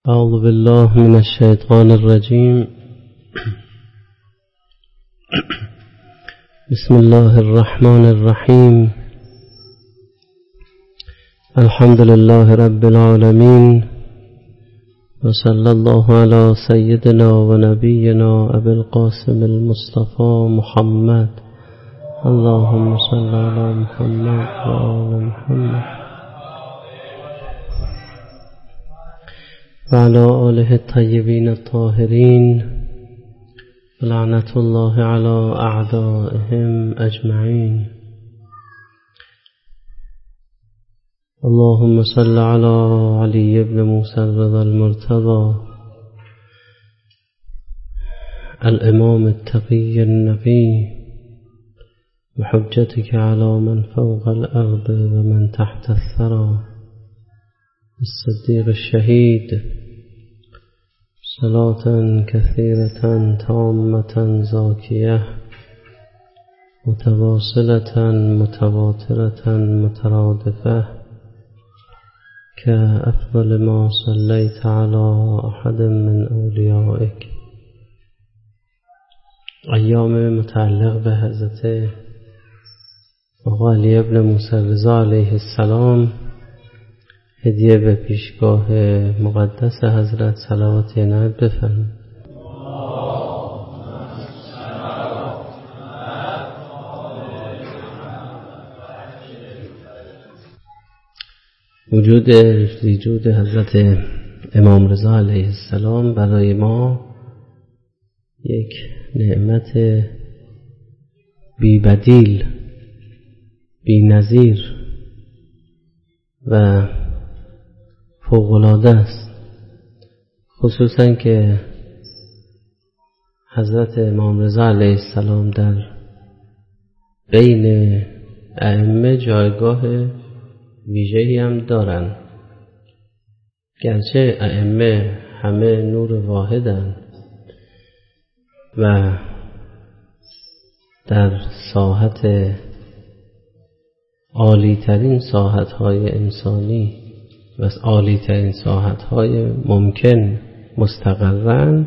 أعوذ بالله من الشيطان الرجيم. بسم الله الرحمن الرحيم. الحمد لله رب العالمين، وصلى الله على سيدنا ونبينا أبي القاسم المصطفى محمد. اللهم صل على محمد وآل محمد وعلى آله الطيبين الطاهرين، لعنة الله على أعدائهم أجمعين. اللهم صل على علي بن موسى الرضا المرتضى، الإمام التقي النبي، وحجتك على من فوق الأرض ومن تحت الثرى، الصديق الشهيد، صلاة كثيرة تامة زاكية متواصلة متواترة مترادفة، كأفضل ما صليت على أحد من أوليائك. ایام متعلق به حضرت آقا علی ابن موسی رضا علیه السلام هدیه به پیشگاه مقدس حضرت صلوات عنایت بفرمایید. وجود حضرت امام رضا علیه السلام برای ما یک نعمت بی بدیل، بی نظیر و فوق‌العاده است، خصوصا که حضرت امام رضا علیه السلام در بین ائمه جایگاه ویژه‌ای هم دارند. گرچه ائمه همه نور واحدند و در ساحت عالی‌ترین ساحت‌های انسانی و عالی‌ترین ساحت‌های ممکن مستقرن،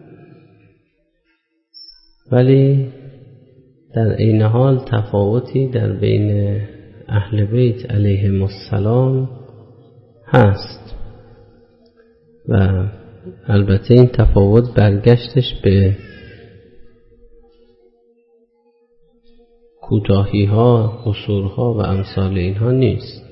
ولی در این حال تفاوتی در بین اهل بیت علیهم السلام هست و البته این تفاوت برگشتش به کوتاهی‌ها، قصورها و امثال اینها نیست.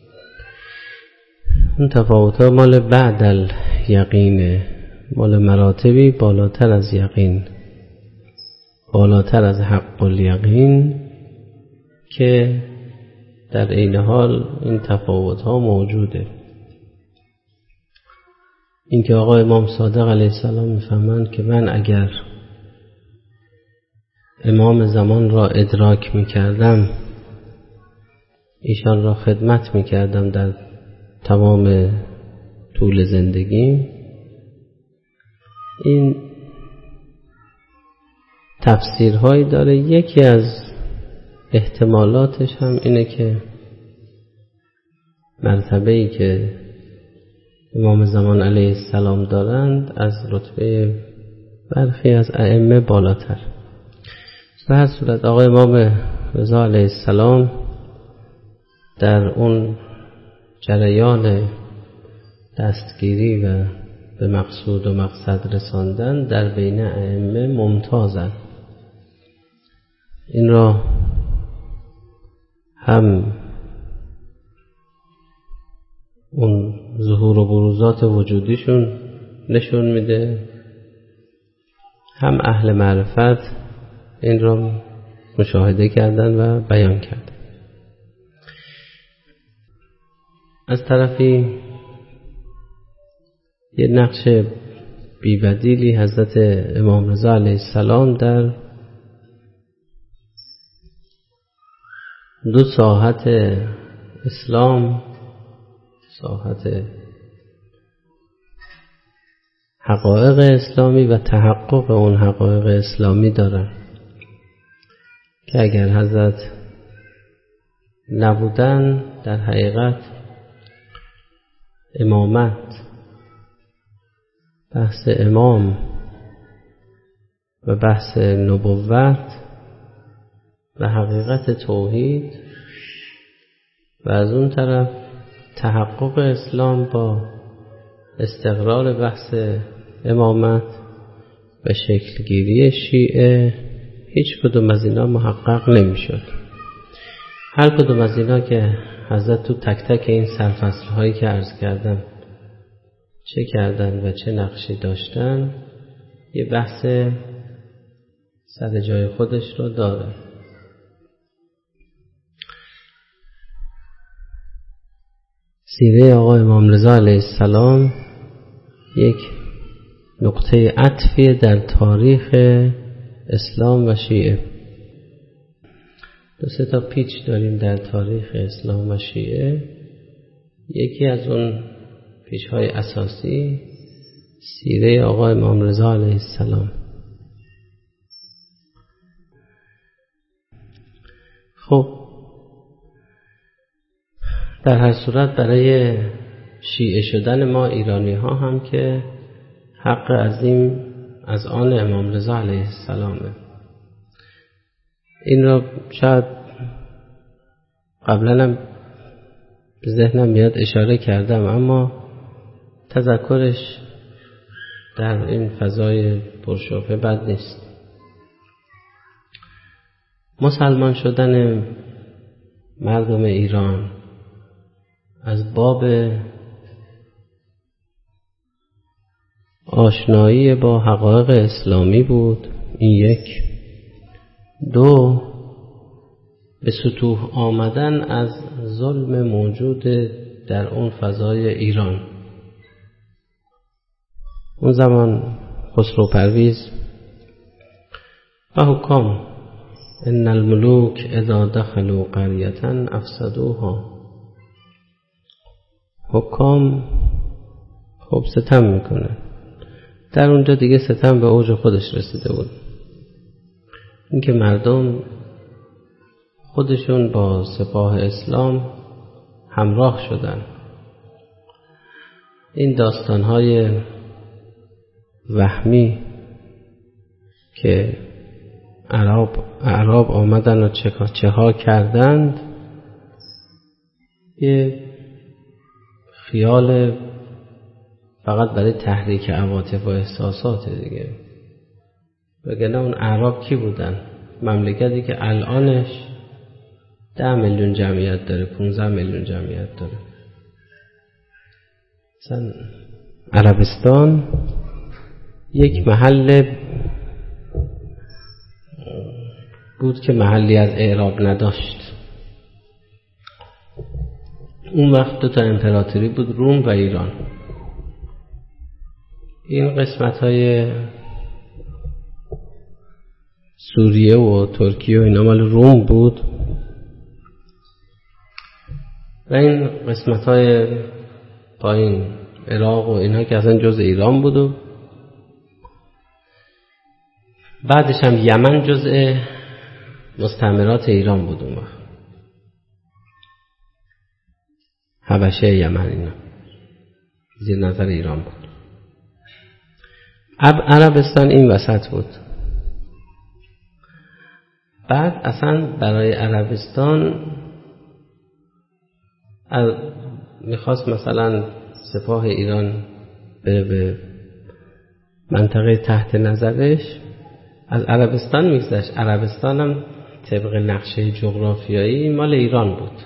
اون تفاوت‌ها مال بعد الیقینه، مال مراتبی بالاتر از یقین، بالاتر از حق الیقین، که در این حال این تفاوت‌ها موجوده. اینکه آقا امام صادق علیه السلام می‌فهمند که من اگر امام زمان را ادراک می‌کردم، ایشان را خدمت می‌کردم در تمام طول زندگیم، این تفسیرهایی داره. یکی از احتمالاتش هم اینه که مرتبه‌ای که امام زمان علیه السلام دارند از رتبه برخی از ائمه بالاتر. به هر صورت آقای امام رضا علیه السلام در اون جریان دستگیری و به مقصود و مقصد رساندن در بین ائمه ممتازند. این را هم اون ظهور و بروزات وجودیشون نشون میده، هم اهل معرفت این را مشاهده کردن و بیان کردن. از طرفی یه نقش بی‌بدیلی حضرت امام رضا علیه السلام در دو ساحت اسلام، ساحت حقایق اسلامی و تحقق اون حقایق اسلامی دارن، که اگر حضرت نبودن در حقیقت امامت بحث امام و بحث نبوت و حقیقت توحید و از اون طرف تحقق اسلام با استقرار بحث امامت و شکلگیری شیعه، هیچ کدوم از اینا محقق نمیشد. هر کدوم از اینا که حضرت تو تک تک این سرفصل هایی که عرض کردم چه کردن و چه نقشی داشتن، یه بحث سر جای خودش رو داره. سیره آقا امام رضا علیه السلام یک نقطه عطفی در تاریخ اسلام و شیعه. 2-3 تا پیچ داریم در تاریخ اسلام و شیعه. یکی از اون پیچ‌های اساسی سیره آقا امام رضا علیه السلام. خب در هر صورت برای شیعه شدن ما ایرانی ها هم که حق عظیم از آن امام رضا علیه السلامه. این را شاید قبلا هم به ذهنم میاد اشاره کردم، اما تذکرش در این فضای پرشبهه بد نیست. مسلمان شدن مردم ایران از باب آشنایی با حقایق اسلامی بود، این یک. 2 به سطوح آمدن از ظلم موجود در اون فضای ایران. اون زمان خسرو پرویز و حکام ان الملوک اذا دخلوا قریة افسدوها. حکام خب ستم میکنه. در اونجا دیگه ستم به اوج خودش رسیده بود. اینکه مردم خودشون با سپاه اسلام همراه شدن. این داستانهای وهمی که اعراب آمدن و چه ها کردند، یه خیال فقط برای تحریک عواطف و احساسات دیگه. وگرنه اون اعراب کی بودن؟ مملکتی که الانش 10 میلیون جمعیت داره، 15 میلیون جمعیت داره. مثلا عربستان یک محل بود که محلی از اعراب نداشت. اون وقت 2 تا امپراتوری بود، روم و ایران. این قسمت‌های سوریه و ترکیه و اینا مال روم بود و این قسمت‌های پایین عراق و اینا که اصلا جز ایران بود و بعدش هم یمن جزء مستعمرات ایران بود. اون وقت حبشه، یمن اینا زیر نظر ایران بود. عربستان این وسط بود. بعد اصلا برای عربستان میخواست مثلا سپاه ایران بره به منطقه تحت نظرش، از عربستان میگذشت. عربستان هم طبق نقشه جغرافیایی مال ایران بود.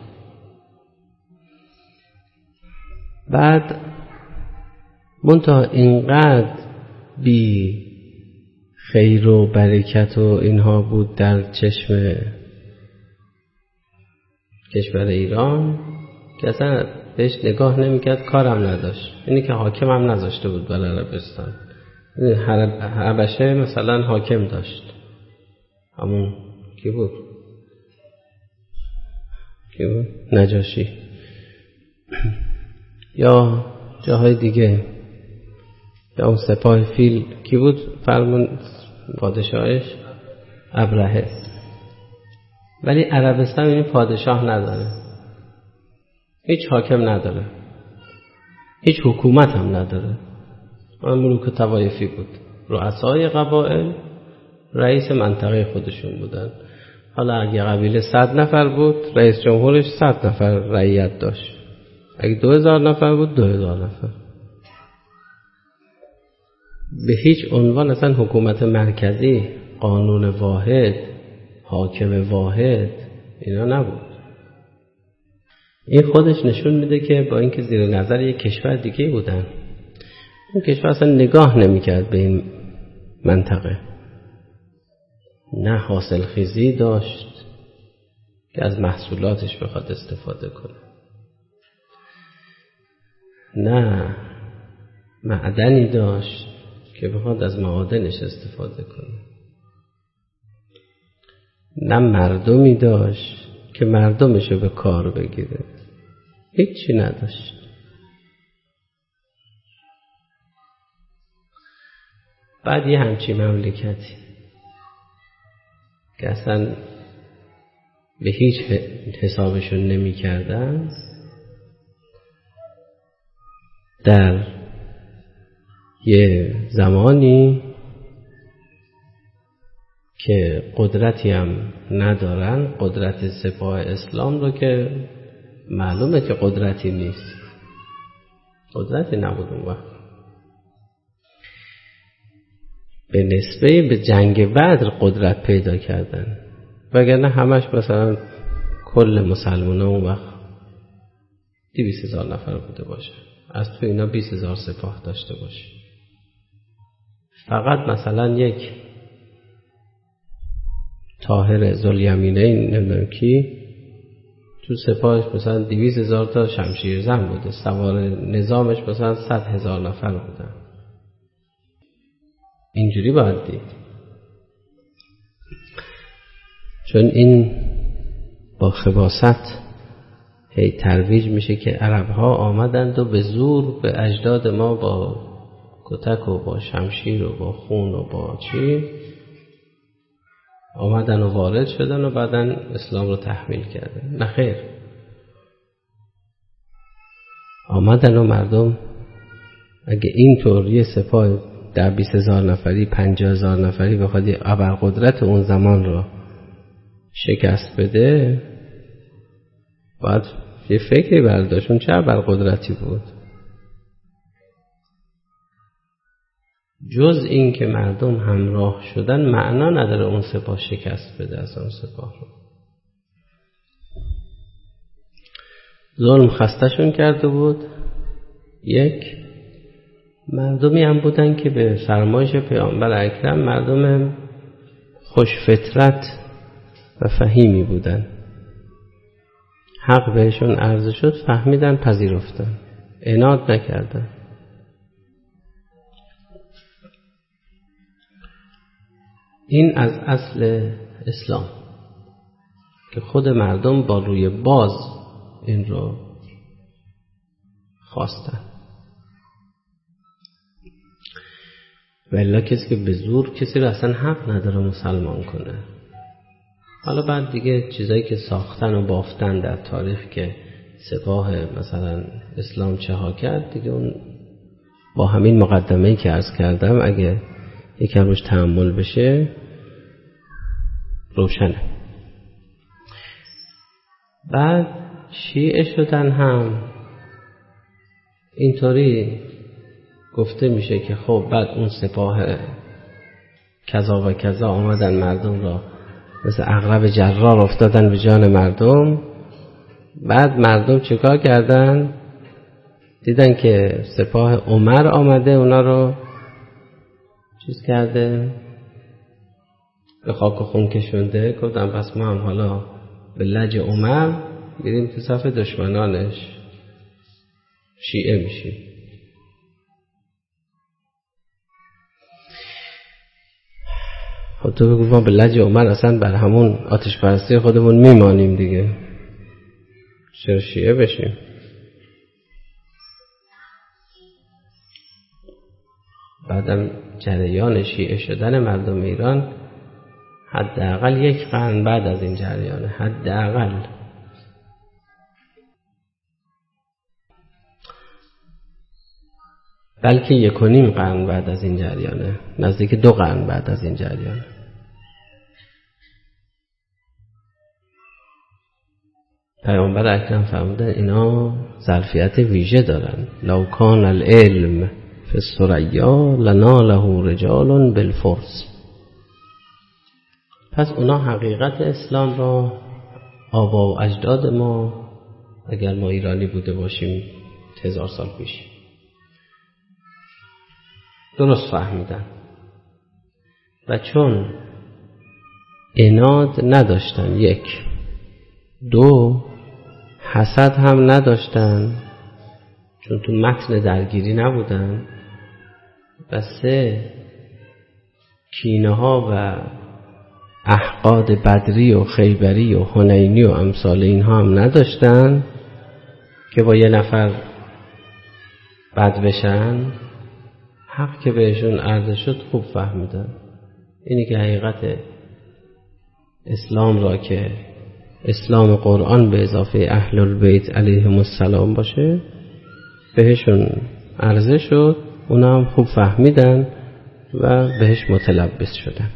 بعد منتها اینقدر بی خیر و برکت و اینها بود در چشم کشور ایران که اصلا بهش نگاه نمیکرد، کارم نداشت. اینی که حاکم هم نذاشته بود برای عربستان. حبشه مثلا حاکم داشت، همون کی بود؟ نجاشی. یا جاهای دیگه، یا اون سپاه فیل کی بود فرمان پادشاهش؟ ابرهه. ولی عربستان این پادشاه نداره، هیچ حاکم نداره، هیچ حکومت هم نداره. ملوک طوایفی بود، رؤسای قبایل رئیس منطقه خودشون بودن. حالا اگه قبیله 100 نفر بود، رئیس جمهورش 100 نفر رعیت داشت. اگه 2000 نفر بود 2000 نفر. به هیچ عنوان اصلا حکومت مرکزی، قانون واحد، حاکم واحد اینا نبود. این خودش نشون میده که با اینکه زیر نظر یک کشور دیگه بودن، اون کشور اصلا نگاه نمیکرد به این منطقه، نه حاصل خیزی داشت که از محصولاتش بخواد استفاده کنه، نه معدنی داشت که بخواد از معادنش استفاده کنه، نه مردمی داشت که مردمشو به کار بگیره، هیچی نداشت. بعد یه همچی مملکتی که اصلا به هیچ حسابشون نمی کردن، در یه زمانی که قدرتی هم ندارن، قدرت سپاه اسلام رو که معلومه که قدرتی نیست، قدرتی نبود اون وقت، به نسبه به جنگ بدر قدرت پیدا کردن، وگرنه همش مثلا کل مسلمان ها اون وقت 200,000 نفر بوده باشه، از تو اینا 20,000 سپاه داشته باشه. فقط مثلا یک طاهر ذوالیمینین نمیدونم کی تو سپاهش مثلا 200,000 تا شمشیر زن بوده، سوار نظامش مثلا 100,000 نفر بودن. اینجوری باید دید، چون این با خباثت هی ترویج میشه که عرب ها آمدند و به زور به اجداد ما با کتک و با شمشیر و با خون و با چی آمدن و وارد شدن و بعدن اسلام رو تحمیل کردن. نه خیر، آمدن و مردم اگه اینطور یه سپاه در 20,000 نفری 50,000 نفری بخواد ابرقدرت اون زمان رو شکست بده، باید یه فکری برداشتون چه ابرقدرتی بود. جز این که مردم همراه شدن معنا نداره اون سپاه شکست بده از اون سپاه رو. ظلم خستشون کرده بود. یک، مردمی هم بودن که به فرمایش پیامبر اکرم مردم خوش فطرت و فهیمی بودن. حق بهشون عرضه شد، فهمیدن، پذیرفتن، عناد نکردن. این از اصل اسلام که خود مردم با روی باز این رو خواستن. والا کسی که به زور کسی رو اصلا حق نداره مسلمان کنه. حالا بعد دیگه چیزایی که ساختن و بافتن در تاریخ که سپاه مثلا اسلام چه ها کرد، دیگه اون با همین مقدمه‌ای که عرض کردم اگه یکم روش تأمل بشه روشنه. بعد شیعه شدن هم اینطوری گفته میشه که خب بعد اون سپاه کذا و کذا آمدن مردم را مثل عقرب جرار افتادن به جان مردم. بعد مردم چیکار کردن؟ دیدن که سپاه عمر آمده اونا رو چیز کرده، به خاک و خون کشونده. گفتن پس ما هم حالا به لج عمر بریم تو صف دشمنانش شیعه میشیم. خب تو بگو ما به لج عمر اصلا بر همون آتش پرستی خودمون میمانیم دیگه، چرا شیعه بشیم؟ بعدم جریان شیعه شدن مردم ایران حداقل 1 قرن بعد از این جریانه، حداقل. بلکه 1.5 قرن بعد از این جریانه، نزدیک 2 قرن بعد از این جریانه. پیامبر اکرم فرمودن اینا ظرفیت ویژه دارن. لو کان العلم فی الثریا لناله رجال بالفرس. پس اونا حقیقت اسلام را آبا و اجداد ما، اگر ما ایرانی بوده باشیم 1000 سال پیش، درست فهمیدن و چون عناد نداشتن، 1، 2 حسد هم نداشتن چون تو متن درگیری نبودن، و 3 کینه ها و احقاد بدری و خیبری و حنینی و امثال اینها هم نداشتن که با یه نفر بد بشن. حق که بهشون عرضه شد خوب فهمیدن. اینی که حقیقت اسلام را که اسلام قرآن به اضافه اهل البیت علیهم السلام باشه بهشون عرضه شد، اونا هم خوب فهمیدن و بهش متلبس شدن.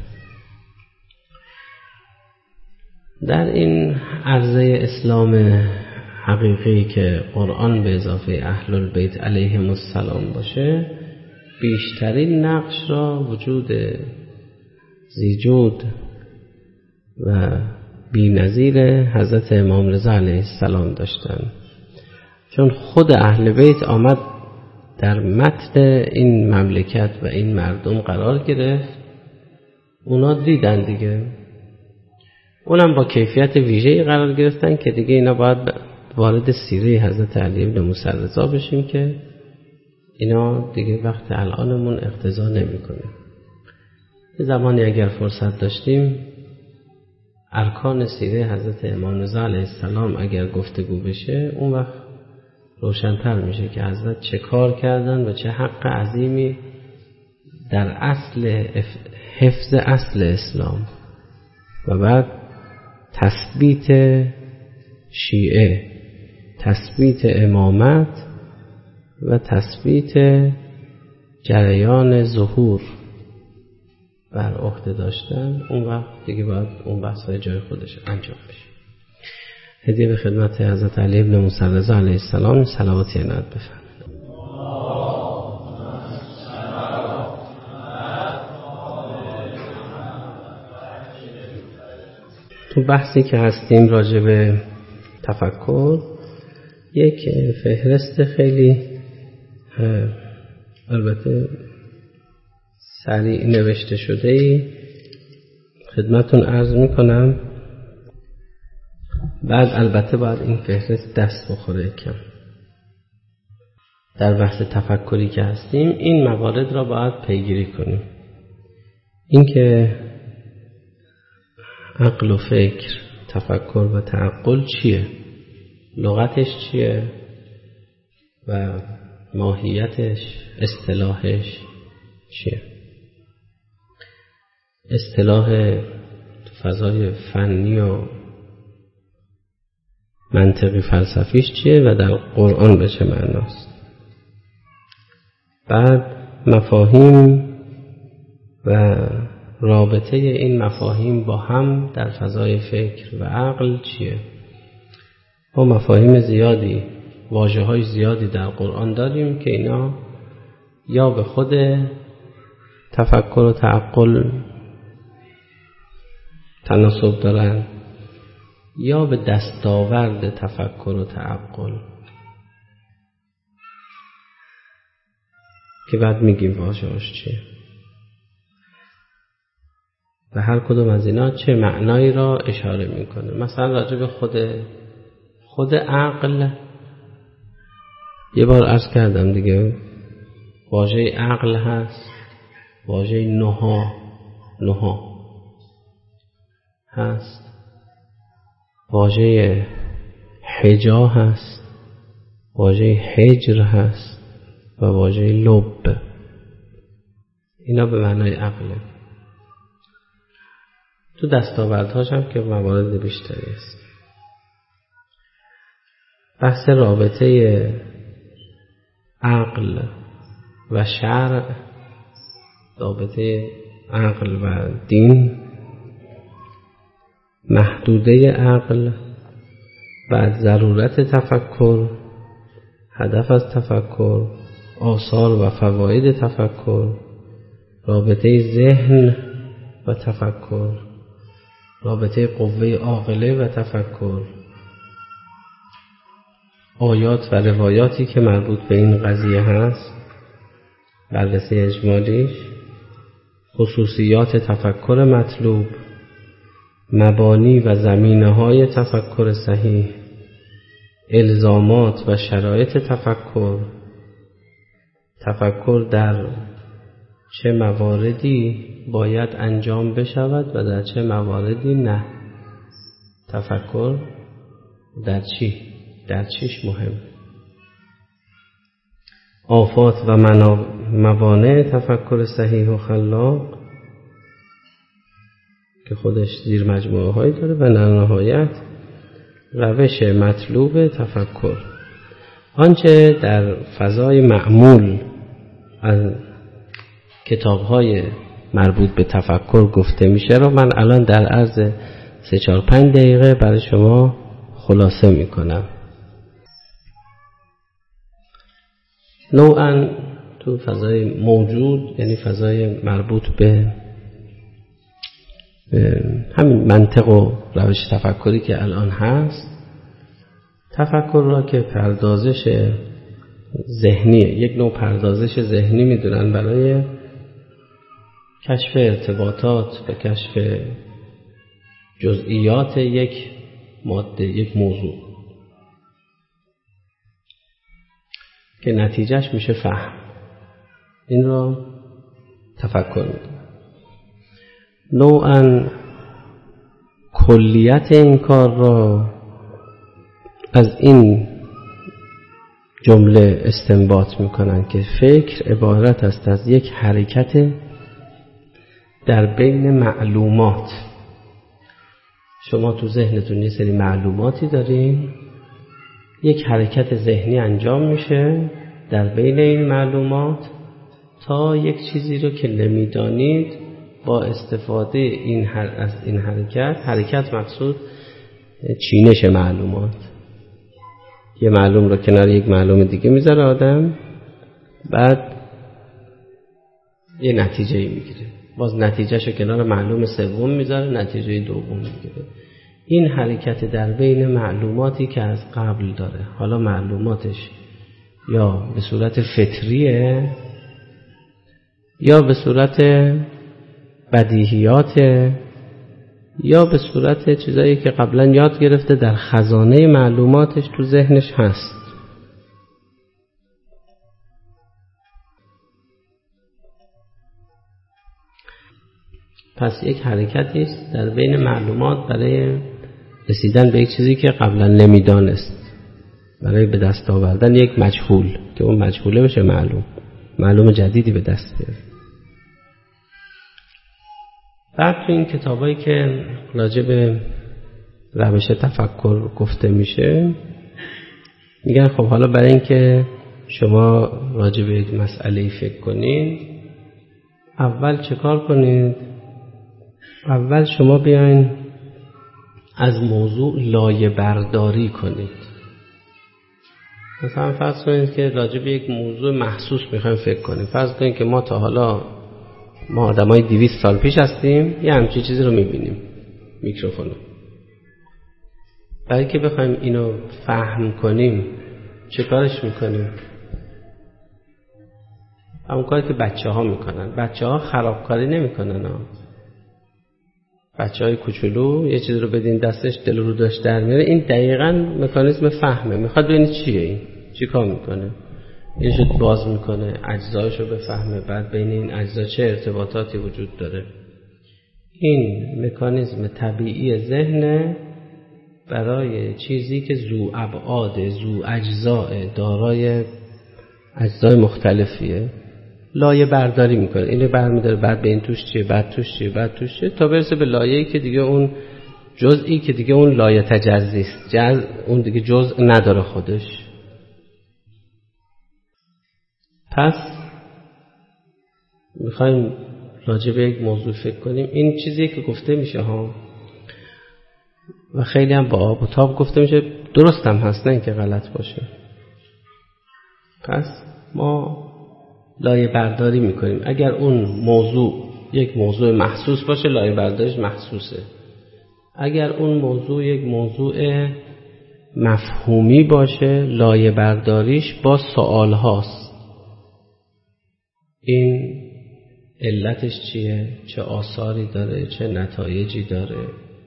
در این عرضه اسلام حقیقی که قرآن به اضافه اهل البیت علیهم السلام باشه، بیشترین نقش را وجود ذی‌جود و بی‌نظیر حضرت امام رضا علیه السلام داشتن، چون خود اهل بیت آمد در متن این مملکت و این مردم قرار گرفت. اونا دیدن دیگه، اونم با کیفیت ویژه‌ای قرار گرفتن که دیگه اینا باید وارد سیره حضرت علی بن موسی رضا بشیم که اینا دیگه وقت الانمون اقتضا نمی‌کنه. یه زمانی اگر فرصت داشتیم ارکان سیره حضرت امام رضا علیه السلام اگر گفتگو بشه، اون وقت روشن‌تر میشه که حضرت چه کار کردن و چه حق عظیمی در اصل حفظ اصل اسلام و بعد تثبیت شیعه، تثبیت امامت و تثبیت جریان ظهور بر عهده داشتن. اون وقت دیگه باید اون بحث‌های جای خودش انجام بشه. هدیه به خدمت حضرت علی بن موسی رضا علیه السلام صلوات عنایت بفرمایید. تو بحثی که هستیم راجع به تفکر، یک فهرست خیلی البته سریع نوشته شده‌ای خدمتون عرض میکنم. بعد البته باید این فهرست دست بخوره کم. در بحث تفکری که هستیم این موارد را باید پیگیری کنیم. این که عقل و فکر، تفکر و تعقل چیه، لغتش چیه و ماهیتش، اصطلاحش چیه. اصطلاح فضای فنی و منطقی فلسفیش چیه و در قرآن به چه معناست. بعد مفاهیم و رابطه این مفاهیم با هم در فضای فکر و عقل چیه. ما مفاهیم زیادی، واژه‌های زیادی در قرآن داریم که اینا یا به خود تفکر و تعقل تناسب دارن یا به دستاورد تفکر و تعقل که بعد میگیم واژه‌اش چیه و هر کدوم از اینا چه معنایی را اشاره میکنه. مثلا راجع به خود عقل یه بار عرض کردم دیگه، واژه عقل هست، واژه نها هست، واژه حجا هست، واژه حجر هست و واژه لب. اینا به معنای عقله. تو دستاوردهاش هم که موارد بیشتری است. بحث رابطه عقل و شرع، رابطه عقل و دین، محدوده عقل، بعد ضرورت تفکر، هدف از تفکر، آثار و فواید تفکر، رابطه ذهن و تفکر، رابطه قوه عاقله و تفکر، آیات و روایاتی که مربوط به این قضیه هست، بررسی اجمالیش، خصوصیات تفکر مطلوب، مبانی و زمینه‌های تفکر صحیح، الزامات و شرایط تفکر، تفکر در چه مواردی باید انجام بشود و در چه مواردی نه، تفکر در چیش مهم، آفات و موانع تفکر صحیح و خلاق که خودش زیر مجموعه هایی داره و در نهایت روش مطلوب تفکر. آنچه در فضای معمول از کتاب‌های مربوط به تفکر گفته میشه رو من الان در عرض 3-4-5 دقیقه برای شما خلاصه میکنم. نوعاً تو فضای موجود، یعنی فضای مربوط به همین منطق و روش تفکری که الان هست، تفکر را که پردازش ذهنیه، یک نوع پردازش ذهنی میدونن برای کشف ارتباطات و کشف جزئیات یک ماده، یک موضوع که نتیجهش میشه فهم. این را تفکر میدونن. نوعاً کلیت این کار را از این جمله استنباط میکنن که فکر عبارت است از یک حرکت در بین معلومات. شما تو ذهنتون یه سری معلوماتی دارین، یک حرکت ذهنی انجام میشه در بین این معلومات تا یک چیزی رو که نمیدانید با استفاده از این حرکت مقصود چینش معلومات، یه معلوم رو کنار یک معلوم دیگه میذاره آدم، بعد یه نتیجه میگیره، باز نتیجهشو کنار معلوم سوم میذاره، نتیجه دوم میگیره. این حرکت در بین معلوماتی که از قبل داره، حالا معلوماتش یا به صورت فطریه یا به صورت بدیهیات یا به صورت چیزایی که قبلا یاد گرفته در خزانه معلوماتش تو ذهنش هست. پس یک حرکتی است در بین معلومات برای رسیدن به یک چیزی که قبلا نمیدانست، برای به دست آوردن یک مجهول که اون مجهوله بشه معلوم جدیدی به دست بیاره. بعد تو این کتابایی که راجع به روش تفکر گفته میشه میگن خب حالا برای اینکه شما راجع به یک مسئله فکر کنید، اول چه کار کنید؟ اول شما بیاین از موضوع لایه برداری کنید. مثلا فرض کنید که راجع به یک موضوع محسوس میخوایم فکر کنیم. فرض کنید که ما تا حالا آدمای 200 سال پیش هستیم، یه همچین چیزی رو میبینیم، میکروفونو. برای که بخوایم اینو فهم کنیم چه کارش میکنیم؟ همون کاری که بچه ها میکنن. بچه ها خرابکاری نمیکنن. بچه های کوچولو یه چیز رو بدین دستش دل رو داشت در میاره، این دقیقاً مکانیزم فهمه. میخواد ببینید چیه این، چی کار میکنه، این شد باز میکنه، اجزایشو بفهمه، بعد بین این اجزا چه ارتباطاتی وجود داره. این مکانیزم طبیعی ذهن برای چیزی که ذو ابعاد، ذو اجزاء، دارای اجزای مختلفیه. لایه برداری میکنه، اینو برمیداره، بعد به این توش چیه، بعد توش چیه، بعد توش چیه، تا برسه به لایه‌ای که دیگه اون جزئی که دیگه اون لایه تجزی است، اون دیگه جزء نداره خودش. پس میخوایم راجع به یک موضوع فکر کنیم، این چیزی که گفته میشه ها و خیلی هم با آب و تاب گفته میشه، درست هم هست، نه اینکه غلط باشه. پس ما لایه برداری میکنیم. اگر اون موضوع یک موضوع محسوس باشه، لایه برداریش محسوسه. اگر اون موضوع یک موضوع مفهومی باشه، لایه برداریش با سوال هاست. این علتش چیه؟ چه آثاری داره؟ چه نتایجی داره؟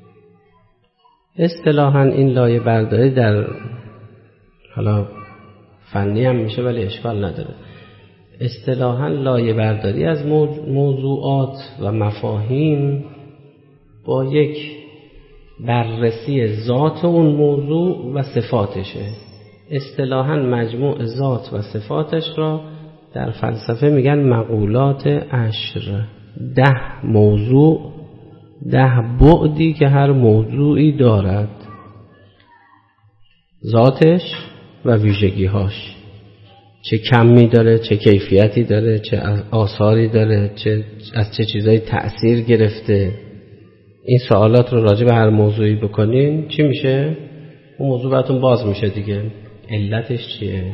اصطلاحاً این لایه برداری در حالا فنی هم میشه ولی اشکال نداره. اصطلاحاً لایه برداری از موضوعات و مفاهیم با یک بررسی ذات اون موضوع و صفاتشه. اصطلاحاً مجموع ذات و صفاتش را در فلسفه میگن مقولات عشر. 10 موضوع، 10 بعدی که هر موضوعی دارد، ذاتش و ویژگیهاش، چه کمی داره، چه کیفیتی داره، چه آثاری داره، از چه چیزایی تأثیر گرفته. این سوالات رو راجع به هر موضوعی بکنین چی میشه؟ اون موضوع براتون باز میشه دیگه. علتش چیه؟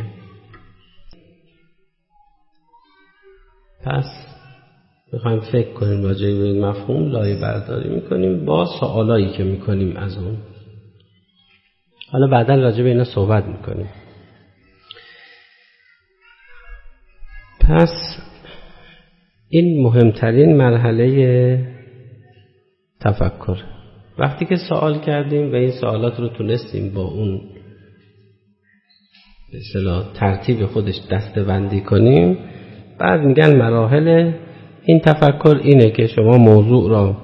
پس بخوایم فکر کنیم راجع به این مفهوم، لایه برداری میکنیم با سوالایی که میکنیم از اون. حالا بعدا راجع به اینا صحبت میکنیم. پس این مهمترین مرحله تفکر. وقتی که سوال کردیم و این سوالات رو تونستیم با اون به اصطلاح ترتیب خودش دسته‌بندی کنیم، بعد میگن مراحل این تفکر اینه که شما موضوع را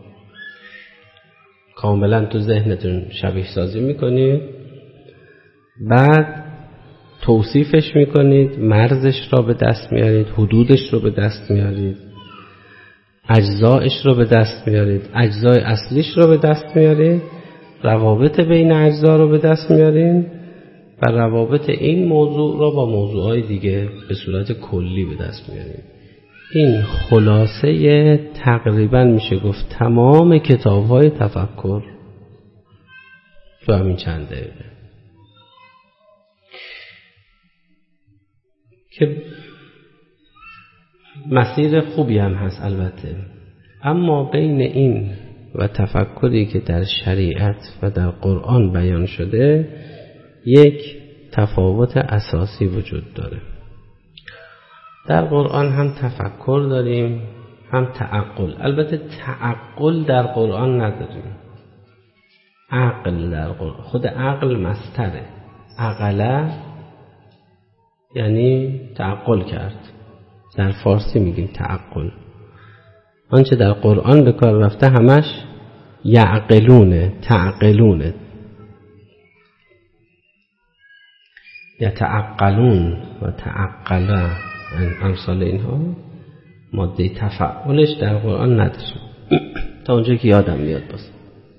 کاملا تو ذهنتون شبیه سازی میکنید، بعد توصیفش میکنید، مرزش را به دست میارید، حدودش رو به دست میارید، اجزایش رو به دست میارید، اجزای اصلیش رو به دست میارید، روابط بین اجزا رو به دست میارید و روابط این موضوع را با موضوعهای دیگه به صورت کلی به دست میارید. این خلاصه تقریبا میشه گفت تمام کتاب‌های تفکر تو همین چند دقیقه که مسیر خوبی هم هست البته. اما بین این و تفکری که در شریعت و در قرآن بیان شده یک تفاوت اساسی وجود داره. در قرآن هم تفکر داریم هم تعقل. البته تعقل در قرآن نداریم. عقل در قرآن، خود عقل مصدره، عقله یعنی تعقل کرد. در فارسی میگیم تعقل. آنچه در قرآن به کار رفته همش یعقلونه، تعقلونه، یتعقلون و تعقله، امثال اینها. ماده تفعلش در قرآن نداریم تا اونجا که یادم میاد. باز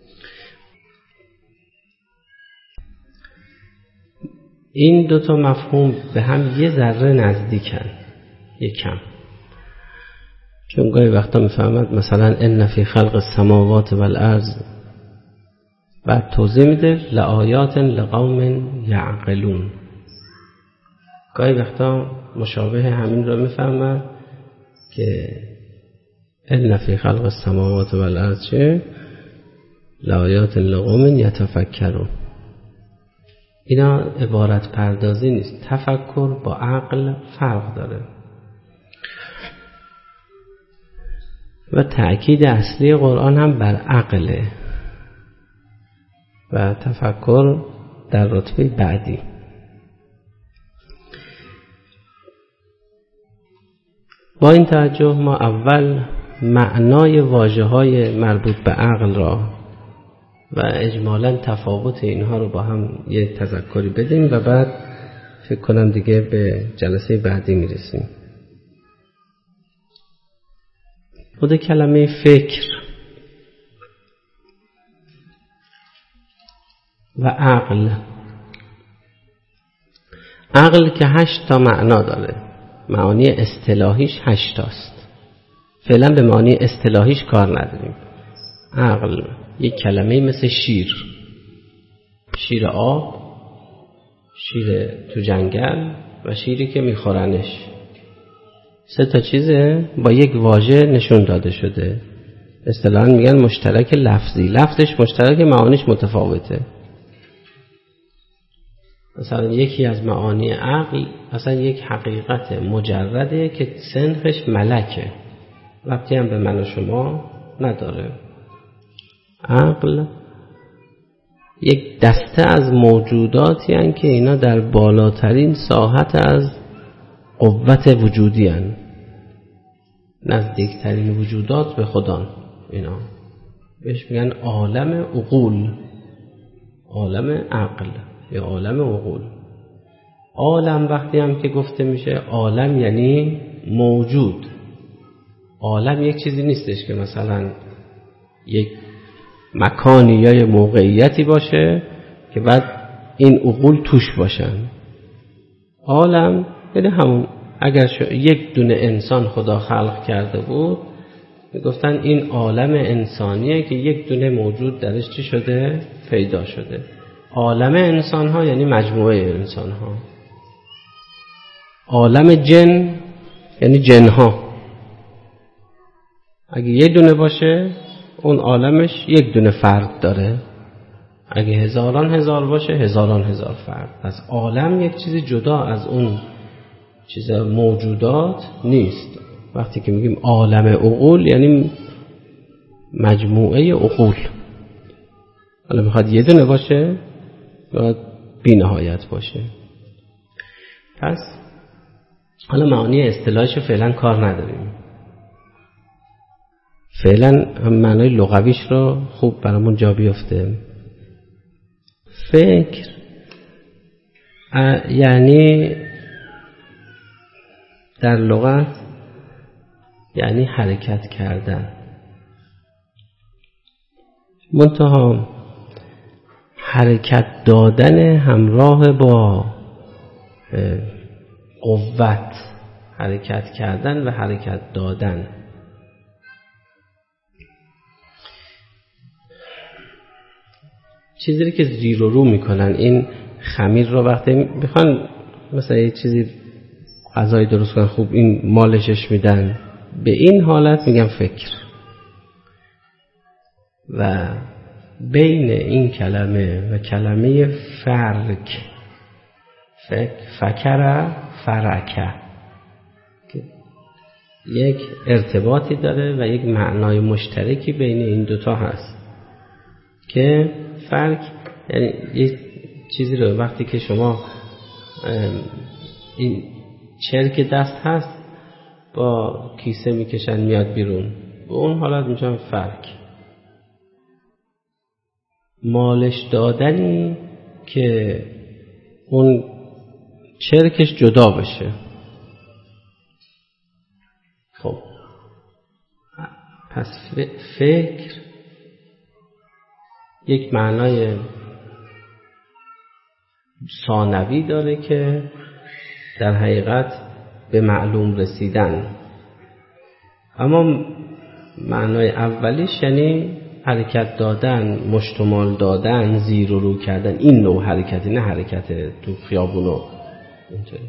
این دوتا مفهوم به هم یه ذره نزدیکن، یه کم. چون گاهی وقتا میفهمد مثلا ان فی خلق السماوات والارض، بعد توضیح میده لآیات لقوم یعقلون. گاهی وقتا مشابه همین رو میفهمد که ان فی خلق السماوات والارض چه؟ لآیات لقوم یتفکرون. اینا عبارت پردازی نیست. تفکر با عقل فرق داره و تأکید اصلی قرآن هم بر عقله و تفکر در رتبه بعدی. با این توجه ما اول معنای واژه‌های مربوط به عقل را و اجمالاً تفاوت اینها رو با هم یه تذکری بدیم و بعد فکر کنم دیگه به جلسه بعدی میرسیم. خود کلمه فکر و عقل که 8 تا معنا داره. معانی اصطلاحیش 8 تاست. فعلا به معنی اصطلاحیش کار نداریم. عقل یک کلمه مثل شیر آب، شیر تو جنگل و شیری که میخورنش. 3 چیزه با یک واژه نشون داده شده. اصطلاحاً میگن مشترک لفظی. لفظش مشترک، معانیش متفاوته. مثلا یکی از معانی عقل اصلا یک حقیقت مجرده که صنفش ملکه، ربطی هم به من و شما نداره. عقل یک دسته از موجوداتی هستند که اینا در بالاترین ساحت از قوت وجودی هستند، نزدیکترین وجودات به خدا. اینا بهش میگن عالم عقول، عالم عقل یا عالم عقول. عالم وقتی هم که گفته میشه عالم یعنی موجود. عالم یک چیزی نیستش که مثلا یک مکانی یا یک موقعیتی باشه که بعد این عقول توش باشن. عالم یعنی همون اگر یک دونه انسان خدا خلق کرده بود میگفتن این عالم انسانیه که یک دونه موجود درش چی شده؟ پیدا شده. عالم انسان ها یعنی مجموعه انسان ها. عالم جن یعنی جن ها. اگه یک دونه باشه اون عالمش یک دونه فرد داره، اگه هزاران هزار باشه هزاران هزار فرد. پس عالم یک چیز جدا از اون چیز موجودات نیست. وقتی که میگیم عالم عقول یعنی مجموعه عقول. حالا میخواد یه دونه باشه باید بی نهایت باشه. پس حالا معانی اصطلاحش فعلا کار نداریم. فعلا هم معنای لغویش رو خوب برامون جا بیفته. فکر یعنی در لغت یعنی حرکت کردن. منتها حرکت دادن همراه با قوت، حرکت کردن و حرکت دادن. چیزی که زیر و رو میکنن این خمیر رو وقتی میخوان مثلا یه چیزی غذای درست کنن خوب این مالشش میدن، به این حالت میگن فکر. و بین این کلمه و کلمه فکر فرکه که یک ارتباطی داره و یک معنای مشترکی بین این دوتا هست که فرق یعنی یک چیزی رو وقتی که شما این چرک دست هست با کیسه میکشن میاد بیرون، به اون حالت میشن فرق. مالش دادنی که اون چرکش جدا بشه. خب پس فکر یک معنای ثانوی داره که در حقیقت به معلوم رسیدن، اما معنای اولیش یعنی حرکت دادن، مشتمال دادن، زیر و رو کردن. این نوع حرکتی، نه حرکت تو خیابونو اینطوری.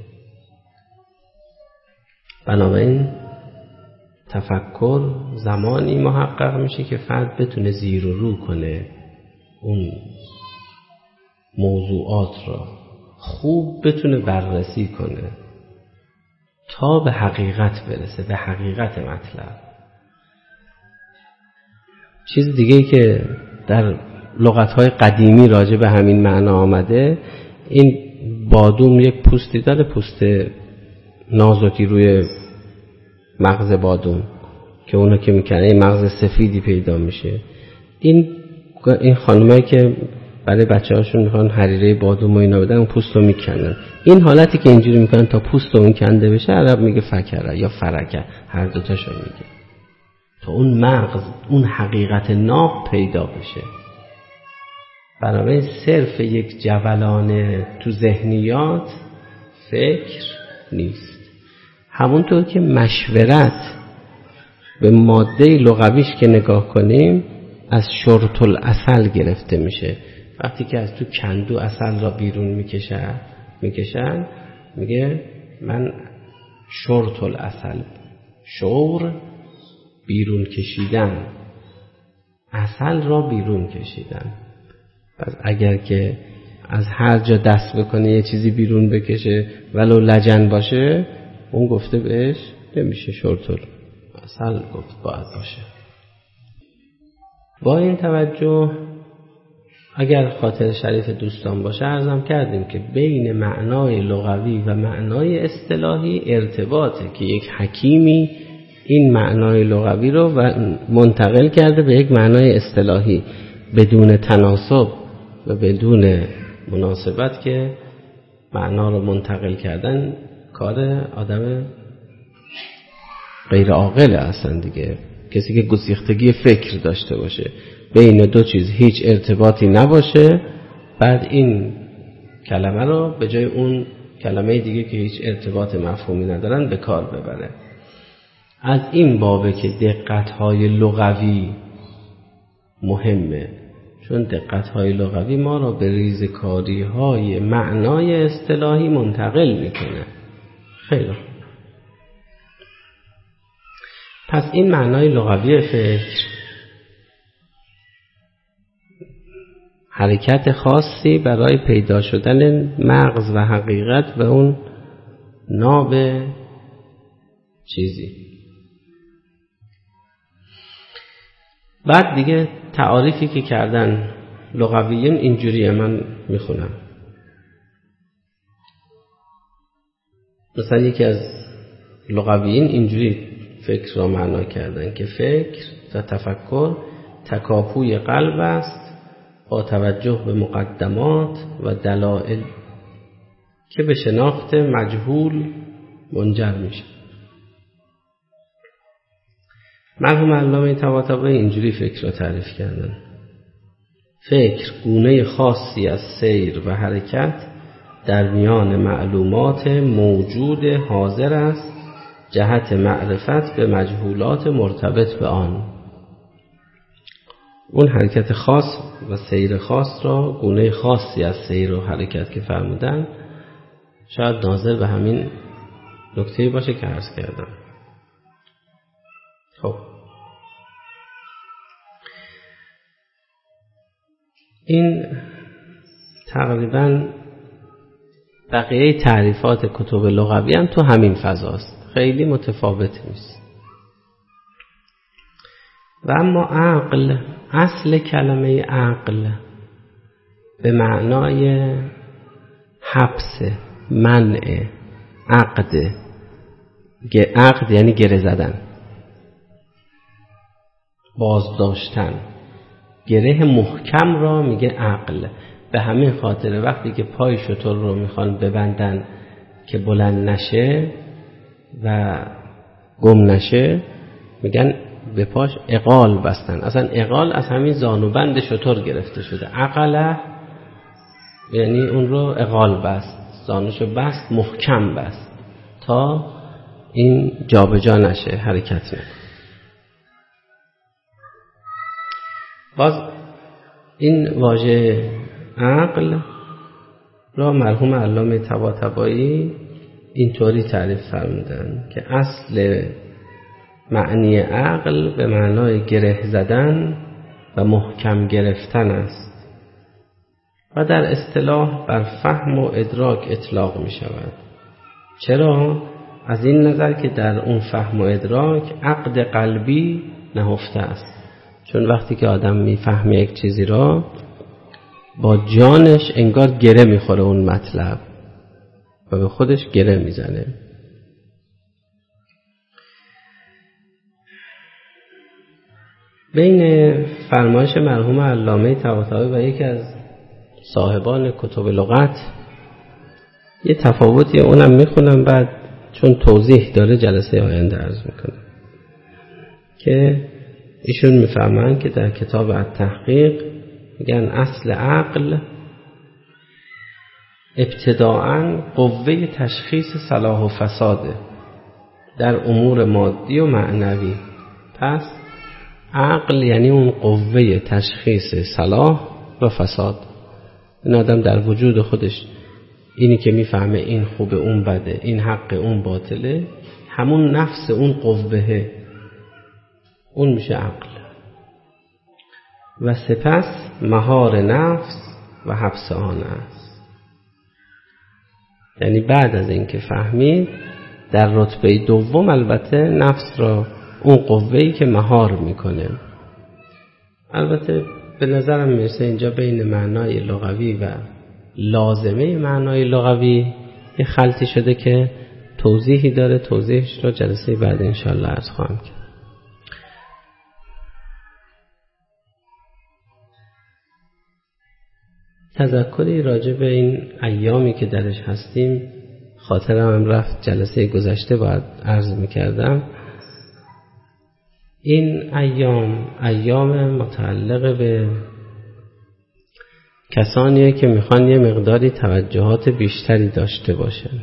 بنابراین تفکر زمانی محقق میشه که فرد بتونه زیر و رو کنه اون موضوعات را، خوب بتونه بررسی کنه تا به حقیقت برسه، به حقیقت مطلب. چیز دیگه که در لغت‌های قدیمی راجع به همین معنا آمده، این بادوم یک پوستی داره، پوست نازکی روی مغز بادوم که اونو که میکنه مغز سفیدی پیدا میشه. این خانمایی که برای بچه‌هاشون میخوان حریره بادوم و اینا بدن، اون پوست رو میکنن. این حالتی که اینجوری میکنن تا پوست اون کنده بشه عرب میگه فکره یا فرکه، هر دوتاشو میگه، تا اون مغز، اون حقیقت ناب پیدا بشه. بنابراین صرف یک جولان تو ذهنیات فکر نیست. همونطور که مشورت به ماده لغویش که نگاه کنیم از شرط العسل گرفته میشه. وقتی که از تو کندو عسل را بیرون میکشن میگه من شرط العسل، شور بیرون کشیدن، عسل را بیرون کشیدن. پس اگر که از هر جا دست بکنه یه چیزی بیرون بکشه ولو لجن باشه، اون گفته بهش نمیشه شرط العسل گفت باید باشه. با این توجه اگر خاطر شریف دوستان باشه عرضم کردیم که بین معنای لغوی و معنای اصطلاحی ارتباطه که یک حکیمی این معنای لغوی رو منتقل کرده به یک معنای اصطلاحی بدون تناسب و بدون مناسبت، که معنا رو منتقل کردن کار آدم غیر عاقل اصلا دیگه. کسی که گسیختگی فکر داشته باشه بین دو چیز هیچ ارتباطی نباشه، بعد این کلمه رو به جای اون کلمه دیگه که هیچ ارتباط مفهومی ندارن به کار ببره. از این بابه که دقت‌های لغوی مهمه، چون دقت‌های لغوی ما را به ریزکاری‌های معنای اصطلاحی منتقل میکنه. خیلی پس این معنای لغوی فکر حرکت خاصی برای پیدا شدن مغز و حقیقت و اون ناب چیزی. بعد دیگه تعاریفی که کردن لغویین اینجوریه، من میخونم. مثلا یکی از لغویین اینجوری فکر را معنا کردن که فکر و تفکر تکاپوی قلب است با توجه به مقدمات و دلایل که به شناخت مجهول منجر میشه. مرحوم علامه طباطبایی اینجوری فکر را تعریف کردن: فکر گونه خاصی از سیر و حرکت در میان معلومات موجود حاضر است جهت معرفت به مجهولات مرتبط به آن. اون حرکت خاص و سیر خاص را گونه خاصی از سیر و حرکت که فرمودن شاید ناظر به همین نکته باشه که عرض کردم. خب این تقریبا بقیه تعریفات کتب لغوی هم تو همین فضاست، خیلی متفاوت نیست. و اما عقل، اصل کلمه عقل به معنای حبس، منع، عقد یعنی گره زدن، بازداشتن، گره محکم را میگه عقل. به همین خاطر وقتی که پای شتر رو میخوان ببندن که بلند نشه و گم نشه میگن به پاش اقال بستن. اصلا اقال از همین زانوبند شتر گرفته شده. عقله یعنی اون رو اقال بست، زانوشو بست، محکم بست تا این جابجا نشه، حرکت نکنه. باز این واژه عقل را مرحوم علامه طباطبایی اینطوری تعریف فرمودن که اصل معنی عقل به معنای گره زدن و محکم گرفتن است و در اصطلاح بر فهم و ادراک اطلاق می شود. چرا؟ از این نظر که در اون فهم و ادراک عقد قلبی نهفته است. چون وقتی که آدم میفهمه یک چیزی را با جانش انگار گره میخوره اون مطلب و به خودش گره میزنه. بین فرمایش مرحوم علامه طباطبایی و یکی از صاحبان کتب لغت یه تفاوتی اونم میخونم، بعد چون توضیح داره جلسه آینده عرض میکنم که ایشون میفهمن که در کتاب التحقیق میگن اصل عقل ابتداعاً قوه تشخیص صلاح و فساده در امور مادی و معنوی. پس عقل یعنی اون قوه تشخیص صلاح و فساد. این آدم در وجود خودش اینی که میفهمه این خوبه اون بده، این حق اون باطله، همون نفس اون قوه، اون میشه عقل. و سپس مهار نفس و حبس آن است. یعنی بعد از اینکه فهمید در رتبه دوم البته نفس را، اون قوه‌ای که مهار میکنه. البته به نظرم میرسه اینجا بین معنای لغوی و لازمه معنای لغوی یه خلطی شده که توضیحی داره، توضیحش رو جلسه بعد انشاءالله عرض خواهم کرد. تذکری راجع به این ایامی که درش هستیم خاطرم هم رفت، جلسه گذشته باید عرض میکردم. این ایام متعلق به کسانیه که میخوان یه مقداری توجهات بیشتری داشته باشن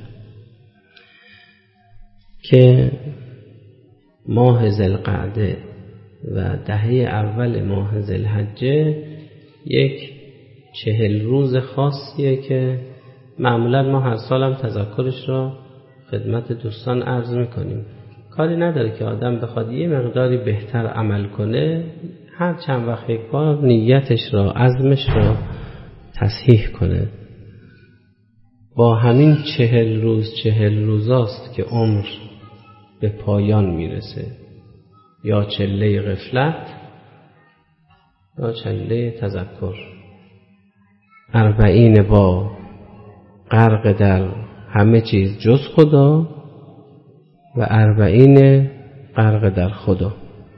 که ماه ذوالقعده و دهه اول ماه ذوالحجه یک 40 روز خاصیه که معمولا ما هر سالم تذکرش را خدمت دوستان عرض میکنیم. کاری نداره که آدم بخواد یه مقداری بهتر عمل کنه، هر چند وقت یک بار نیتش را، عزمش را تصحیح کنه. با همین 40 روزاست که عمر به پایان میرسه، یا چله غفلت یا چله تذکر. 40 با غرق در همه چیز جز خدا و 40 غرق در خدا.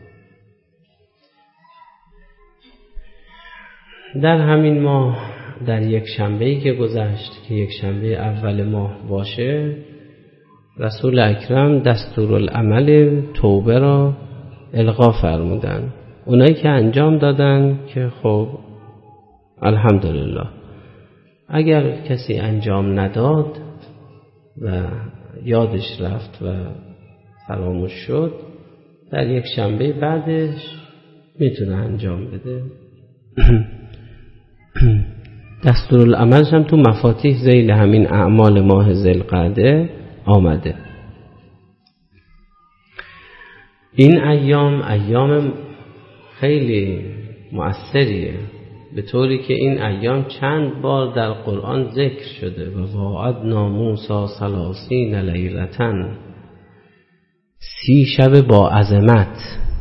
در همین ماه، در یک شنبه‌ای که گذشت که یک شنبه اول ماه باشه، رسول اکرم دستورالعمل توبه را القا فرمودن. اونایی که انجام دادن که خب الحمدلله. اگر کسی انجام نداد و یادش رفت و فراموش شد، در یک شنبه بعدش میتونه انجام بده. دستورالعملش هم تو مفاتیح ذیل همین اعمال ماه ذوالقعده آمده. این ایام خیلی مؤثریه، به طوری که این ایام چند بار در قرآن ذکر شده. و وعدنا موسی 30 لیلة، 30 شب با عظمت.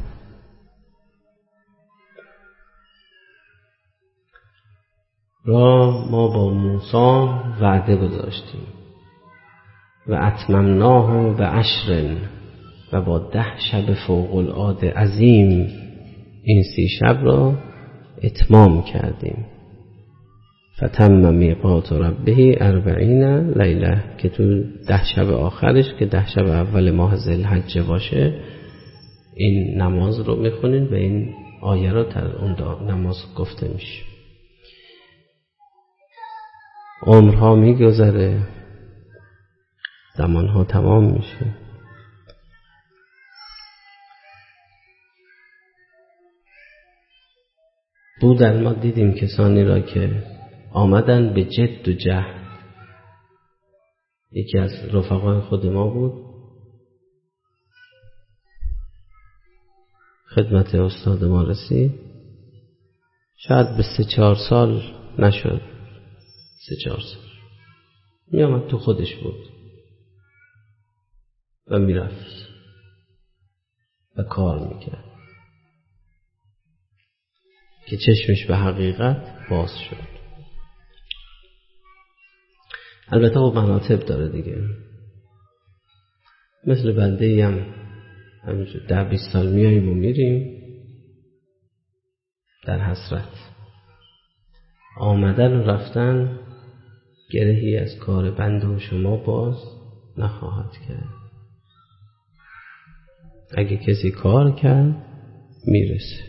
را ما با موسی وعده گذاشتیم و اتممناه ب10 و با 10 شب فوق العاده عظیم این 30 شب را اتمام کردیم. فتم میقات ربه 40 لیله، که تو 10 شب آخرش که 10 شب اول ماه ذوالحجه باشه، این نماز رو میخونین و این آیه را در اون نماز گفته میشه. عمرها میگذره، زمانها تمام میشه. بودن ما دیدیم کسانی را که آمدن به جد و جهد. یکی از رفقای خود ما بود، خدمت استاد ما رسید، شاید به 3-4 سال نشد، 3-4 سال می آمد تو خودش بود و می رفت و کار می کرد که چشمش به حقیقت باز شد. البته خب مراتب داره دیگه، مثل بنده هم همینجور 10-20 سال میاییم و میریم در حسرت. آمدن و رفتن گرهی از کار بنده و شما باز نخواهد کرد. اگه کسی کار کرد میرسه.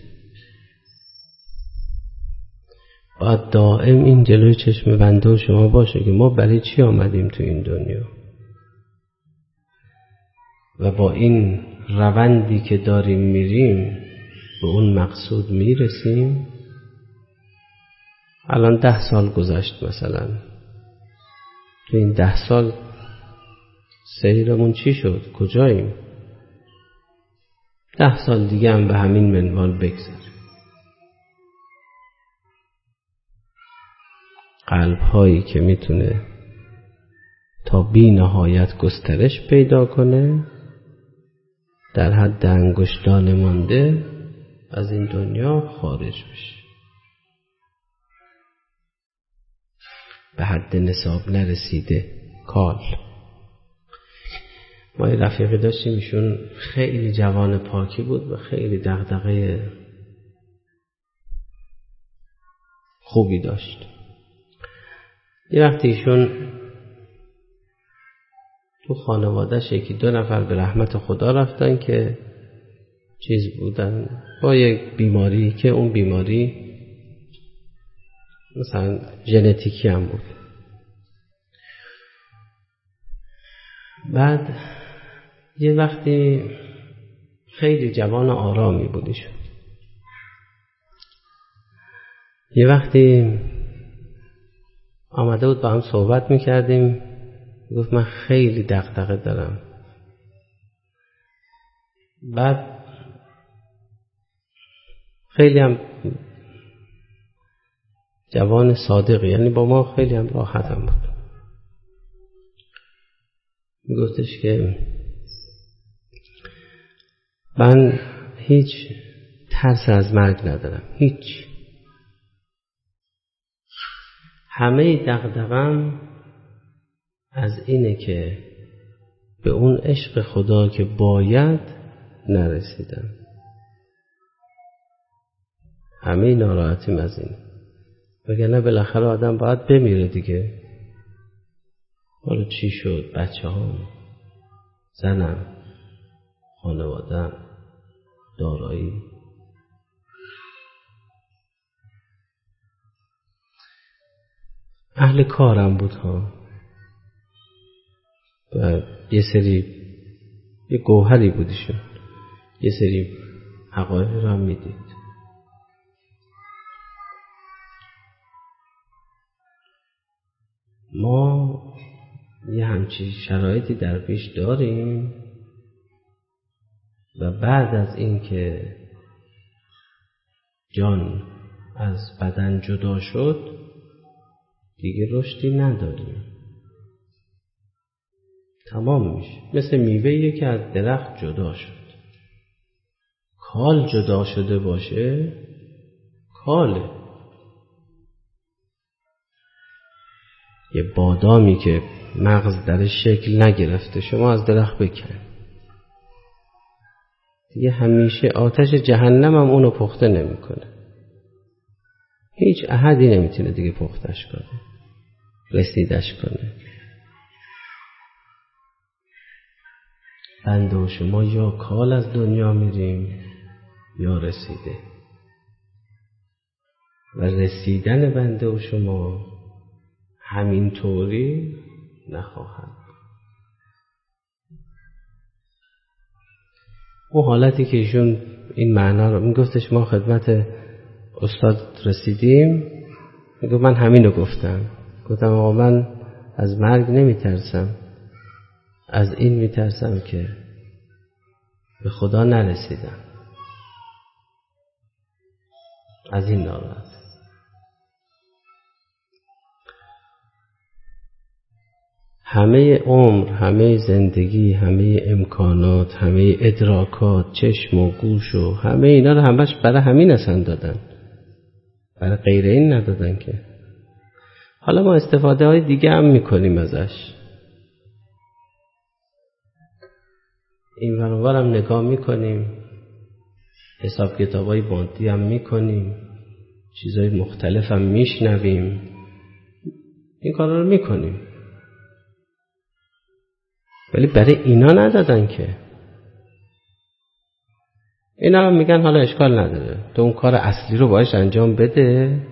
باید دائم این جلوی چشم بنده و شما باشه که ما برای چی آمدیم تو این دنیا و با این روندی که داریم میریم به اون مقصود میرسیم؟ الان 10 سال گذشت مثلا، تو این 10 سال سیرمون چی شد؟ کجاییم؟ 10 سال دیگه هم به همین منوال بگذاریم. قلب هایی که میتونه تا بی نهایت گسترش پیدا کنه، در حد انگشتان مانده از این دنیا خارج بشه، به حد نصاب نرسیده کال. ما یه رفیقی داشتیم، ایشون خیلی جوان پاکی بود و خیلی دغدغه خوبی داشت. یه وقتی ایشون تو خانواده‌اش 1-2 نفر به رحمت خدا رفتن که چیز بودن با یک بیماری که اون بیماری مثلا ژنتیکی هم بود. بعد یه وقتی خیلی جوان آرامی بودیشون، یه وقتی آمده بود با هم صحبت میکردیم، گفت من خیلی دغدغه دارم. بعد خیلی هم جوان صادقی، یعنی با ما خیلی هم راحت هم بود. میگفتش که من هیچ ترس از مرگ ندارم، هیچ. همه دغدغه‌ام از اینه که به اون عشق خدا که باید نرسیدم. همه ناراحتیم از این، وگرنه بالاخره آدم باید بمیره دیگه. حالا چی شد؟ بچه‌هام، زنم، خانواده‌ام، دارایی. اهل کارم بود ها، و یه گوهری بودیشون، یه سری حقایق رو هم میدید. ما یه همچین شرایطی در پیش داریم و بعد از این که جان از بدن جدا شد دیگه رشدی نداریم، تمام میشه. مثل میوه‌ای که از درخت جدا شد. کال جدا شده باشه کاله. یه بادامی که مغز درش شکل نگرفته شما از درخت بکن، دیگه همیشه آتش جهنم هم اونو پخته نمیکنه. هیچ احدی نمیتونه دیگه پختش کنه، رسیدش کنه. بنده و شما یا کال از دنیا میریم یا رسیده، و رسیدن بنده و شما همینطوری نخواهد. اون حالتی که ایشون این معنا رو میگفتش، ما خدمت استاد رسیدیم، میگفت من همینو گفتم آقا من از مرگ نمیترسم، از این میترسم که به خدا نرسیدم، از این ناراحت. همه عمر، همه زندگی، همه امکانات، همه ادراکات، چشم و گوش و همه اینا رو همش برای همین اصلا دادن، برای غیر این ندادن که. حالا ما استفاده های دیگه هم میکنیم ازش، این ور اون ور هم نگاه میکنیم، حساب کتابای بانکی هم میکنیم، چیزای مختلف هم میشنویم، این کارا رو میکنیم، ولی برای اینا ندادن که. اینا هم میگن حالا اشکال نداره، تو اون کار اصلی رو باید انجام بده.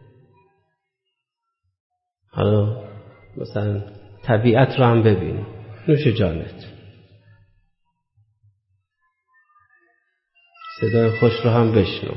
حالا مثلا طبیعت رو هم ببین، نوش جانت. صدای خوش رو هم بشنو.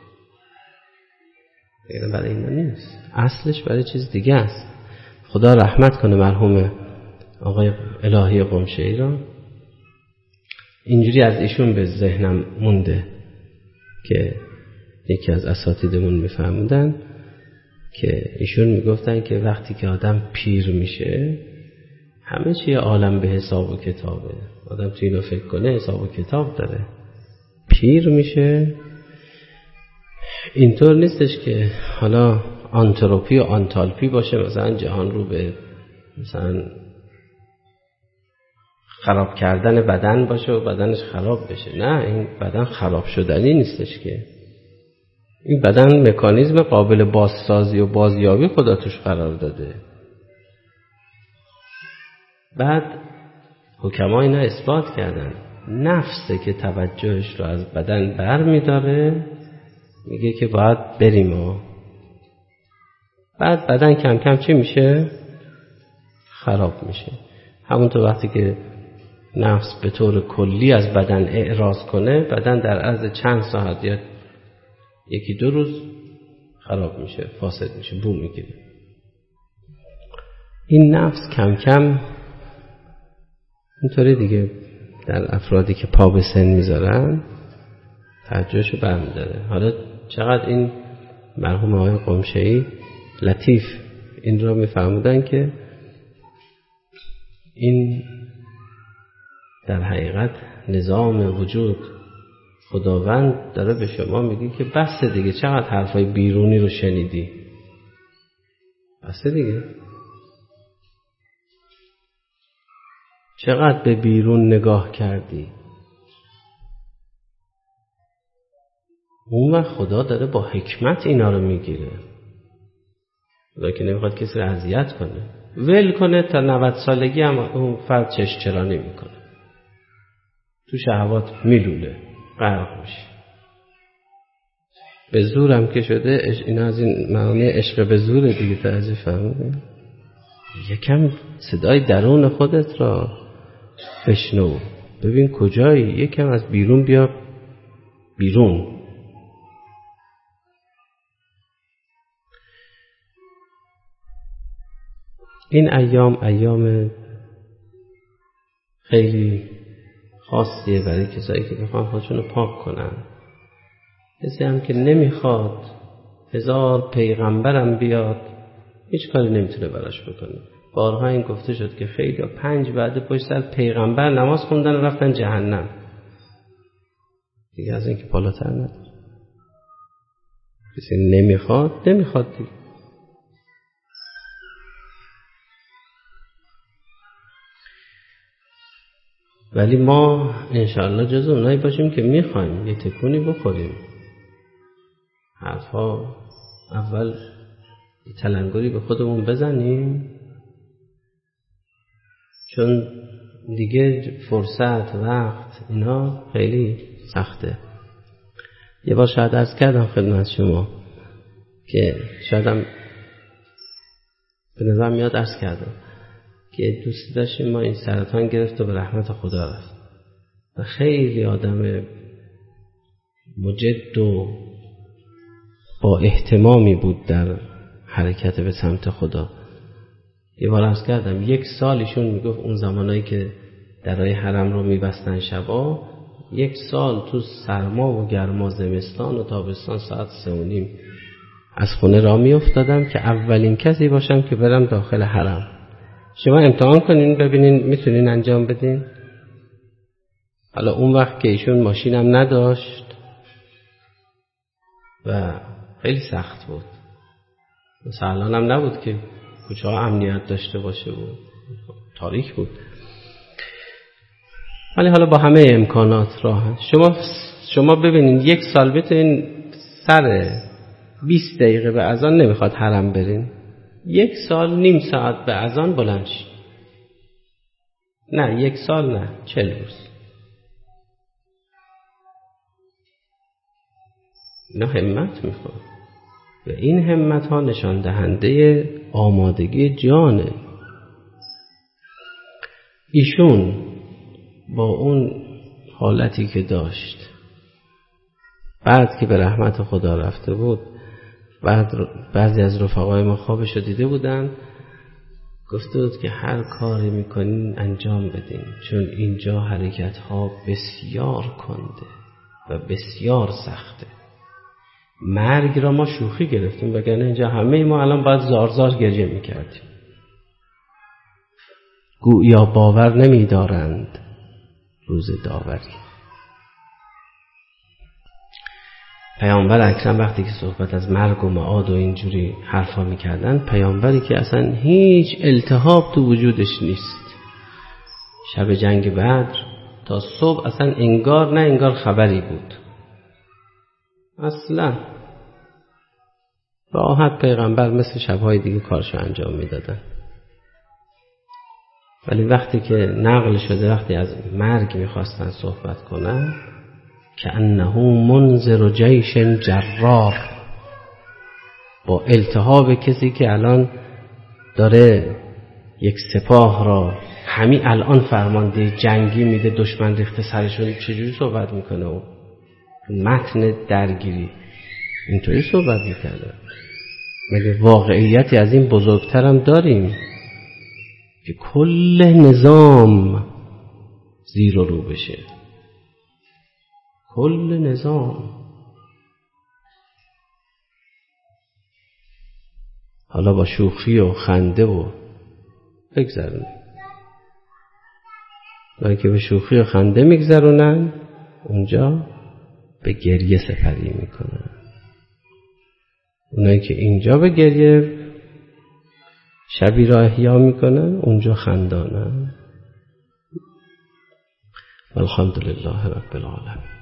برای اینا نیست، اصلش برای چیز دیگه است. خدا رحمت کنه مرحوم آقای الهی قمشه‌ای را. اینجوری از ایشون به ذهنم مونده که یکی از اساتیدمون میفرمودن که ایشون میگفتن که وقتی که آدم پیر میشه همه چی عالم به حساب و کتابه. آدم توی اینو فکر کنه حساب و کتاب داره. پیر میشه اینطور نیستش که حالا آنتروپی و آنتالپی باشه، مثلا جهان رو به مثلا خراب کردن بدن باشه و بدنش خراب بشه. نه، این بدن خراب شدنی نیستش که. این بدن مکانیزم قابل بازسازی و بازیابی خدا توش قرار داده. بعد حکما اینا اثبات کردن نفسه که توجهش رو از بدن بر میداره، میگه که باید بریم بعد بدن کم کم چی میشه؟ خراب میشه. همونطور وقتی که نفس به طور کلی از بدن اعراض کنه، بدن در عرض چند ساعت یا یکی دو روز خراب میشه، فاسد میشه، بو میگیره. این نفس کم کم اینطوری دیگه در افرادی که پا به سن میذارن توجهشو برمیداره. حالا چقدر این مرحوم آقای قمشه‌ای لطیف این را میفرمودن که این در حقیقت نظام وجود خداوند داره به شما میگه که بس دیگه، چقدر حرفای بیرونی رو شنیدی، بس دیگه، چقدر به بیرون نگاه کردی. اون وقت خدا داره با حکمت اینا رو میگیره. خدا که نمیخواد کسی رو اذیت کنه، ول کنه تا 90 سالگی هم اون فرد چرانی میکنه، تو شهوات میلوله، غرق میشه. به زورم که شده، اینا از این معانی عشق به زور دیگه توجه فهمیده. یکم صدای درون خودت را بشنو، ببین کجایی، یکم از بیرون بیا بیرون. این ایام خیلی خاصیه برای کسایی که میخوان خودشون رو پاک کنن. کسی هم که نمیخواد 1000 پیغمبرم بیاد هیچ کاری نمیتونه براش بکنه. بارها این گفته شد که خیلی 5 بعد پشت سر پیغمبر نماز خوندن و رفتن جهنم. دیگه از این که بالاتر نداره. کسی نمیخواد دیگه. ولی ما انشاءالله جزو اونایی باشیم که میخوایم یه تکونی بخوریم. حرفا اول یه تلنگری به خودمون بزنیم، چون دیگه فرصت وقت اینا خیلی سخته. یه بار شاید عرض کردم خدمت شما که شایدم به نظر میاد عرض کردم که دوستی داشتیم، ما این سرطان گرفت و به رحمت خدا رفت و خیلی آدم مجد و با اهتمامی بود در حرکت به سمت خدا. یه بار عرض کردم 1 سال ایشون میگفت اون زمانایی که درای حرم رو میبستن شبا، 1 سال تو سرما و گرما زمستان و تابستان ساعت 3:30 از خونه راه میافتادم که اولین کسی باشم که برم داخل حرم. شما امتحان کنین ببینین میتونین انجام بدین. حالا اون وقت که ایشون ماشینم نداشت و خیلی سخت بود، مثلا الانم نبود که کوچه ها امنیت داشته باشه و تاریک بود، ولی حالا با همه امکانات راحت. شما ببینین 1 سال بتونین سر 20 دقیقه به اذان نمیخواد حرم برین، 1 سال نیم ساعت به اذان بلند شید. نه 1 سال نه 40 روز. اینا همت میخواد و این همت ها نشان دهنده آمادگی جانه. ایشون با اون حالتی که داشت بعد که به رحمت خدا رفته بود، بعضی از رفقای ما خوابشو دیده بودن، گفته بود که هر کاری میکنین انجام بدین، چون اینجا حرکت ها بسیار کنده و بسیار سخته. مرگ را ما شوخی گرفتیم، وگرنه اینجا همه ما الان باید زار زار گریه میکردیم. گویا باور نمیدارند روز داوری. پیامبر اکرم وقتی که صحبت از مرگ و معاد و اینجوری حرفا میکردن، پیامبری که اصلا هیچ التهاب تو وجودش نیست، شب جنگ بدر تا صبح اصلا انگار نه انگار خبری بود، اصلا راحت پیغمبر مثل شبهای دیگه کارشو انجام میدادن. ولی وقتی که نقل شده، وقتی از مرگ میخواستن صحبت کنن، که انه منذر جیش جرار، با التهاب کسی که الان داره یک سپاه را همین الان فرمانده جنگی میده، دشمن ریخته سرشون، چجوری صحبت میکنه؟ او متن درگیری اینطوری صحبت میکنه. مگه واقعیتی از این بزرگترم داریم که کل نظام زیر و رو بشه؟ کل نظام. حالا با شوخی و خنده و بگذرونن، اونایی که به شوخی و خنده میگذرونن اونجا به گریه سپری میکنن، اونایی که اینجا به گریه شبی را احیا میکنن اونجا خندانن. والحمدلله رب العالمین.